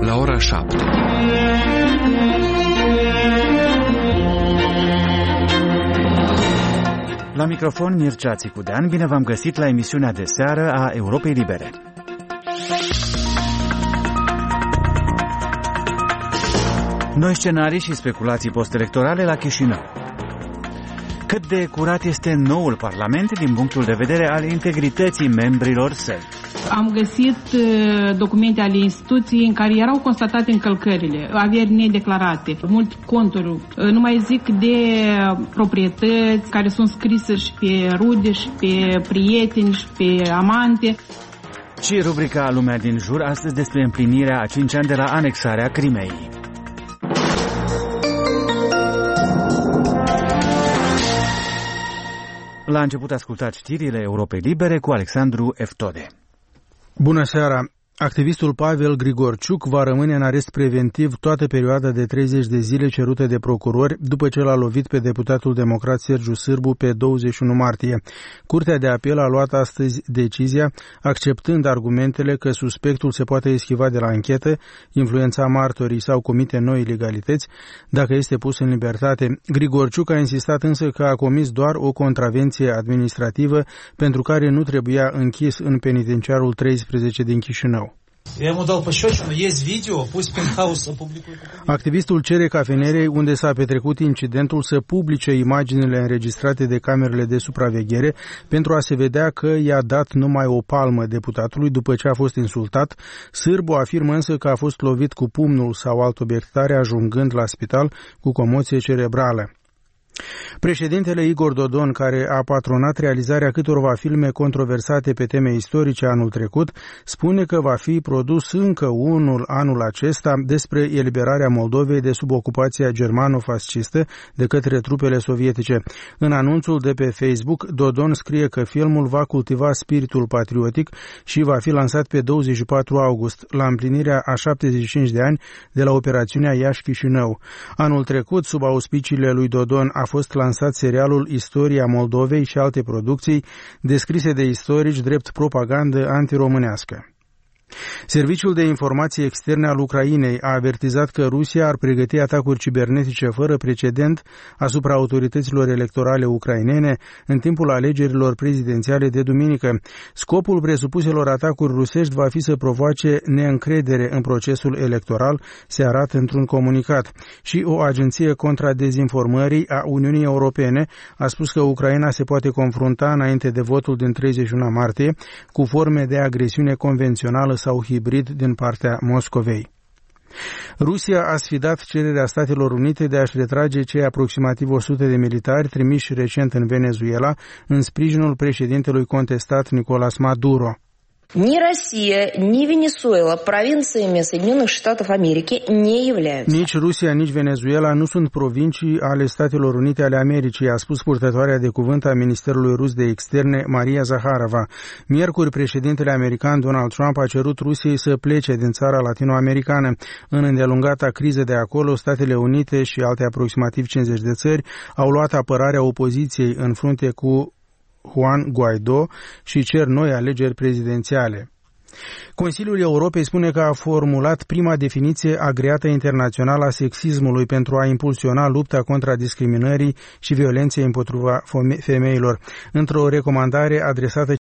la ora 7. La microfon Mircea Țicudean, bine v-am găsit la emisiunea de seară a Europei Libere. Noi scenarii și speculații postelectorale la Chișinău. Cât de curat este noul Parlament din punctul de vedere al integrității membrilor săi? Am găsit documente ale instituției în care erau constatate încălcările, averi nedeclarate, multe conturi. Nu mai zic de proprietăți care sunt scrise și pe rude, și pe prieteni, și pe amante. Și rubrica Lumea din jur, astăzi despre împlinirea a 5 ani de la anexarea Crimeei. La început ascultați știrile Europei Libere cu Alexandru Eftode. Bună seara! Activistul Pavel Grigorciuc va rămâne în arest preventiv toată perioada de 30 de zile cerută de procurori după ce l-a lovit pe deputatul democrat Sergiu Sârbu pe 21 martie. Curtea de apel a luat astăzi decizia, acceptând argumentele că suspectul se poate eschiva de la anchetă, influența martorii sau comite noi ilegalități dacă este pus în libertate. Grigorciuc a insistat însă că a comis doar o contravenție administrativă pentru care nu trebuia închis în penitenciarul 13 din Chișinău. Activistul cere cafenerei unde s-a petrecut incidentul să publice imaginile înregistrate de camerele de supraveghere pentru a se vedea că i-a dat numai o palmă deputatului după ce a fost insultat. Sârbu afirmă însă că a fost lovit cu pumnul sau alt obiect tare, ajungând la spital cu comoție cerebrală. Președintele Igor Dodon, care a patronat realizarea câtorva filme controversate pe teme istorice anul trecut, spune că va fi produs încă unul anul acesta despre eliberarea Moldovei de sub ocupația germano-fascistă de către trupele sovietice. În anunțul de pe Facebook, Dodon scrie că filmul va cultiva spiritul patriotic și va fi lansat pe 24 august, la împlinirea a 75 de ani de la operațiunea Iași-Chișinău. Anul trecut, sub auspiciile lui Dodon, a fost lansat serialul Istoria Moldovei și alte producții descrise de istorici drept propagandă antiromânească. Serviciul de informații externe al Ucrainei a avertizat că Rusia ar pregăti atacuri cibernetice fără precedent asupra autorităților electorale ucrainene în timpul alegerilor prezidențiale de duminică. Scopul presupuselor atacuri rusești va fi să provoace neîncredere în procesul electoral, se arată într-un comunicat. Și o agenție contra dezinformării a Uniunii Europene a spus că Ucraina se poate confrunta înainte de votul din 31 martie cu forme de agresiune convențională sau hibrid din partea Moscovei. Rusia a sfidat cererea Statelor Unite de a-și retrage cei aproximativ 100 de militari trimiși recent în Venezuela în sprijinul președintelui contestat Nicolás Maduro. Ни Россия, ни Венесуэла провинциями Соединенных Штатов Америки не являются. Nici Rusia, nici Venezuela nu sunt provincii ale Statelor Unite ale Americii, a spus purtătoarea de cuvânt a Ministerului Rus de Externe, Maria Zaharova. Miercuri, președintele american Donald Trump a cerut Rusiei să plece din țara latinoamericană. În îndelungata criză de acolo, Statele Unite și alte aproximativ 50 de țări au luat apărarea opoziției în frunte cu Juan Guaido și cer noi alegeri prezidențiale. Consiliul Europei spune că a formulat prima definiție agreată internațională a sexismului pentru a impulsiona lupta contra discriminării și violenței împotriva femeilor. Într-o recomandare adresată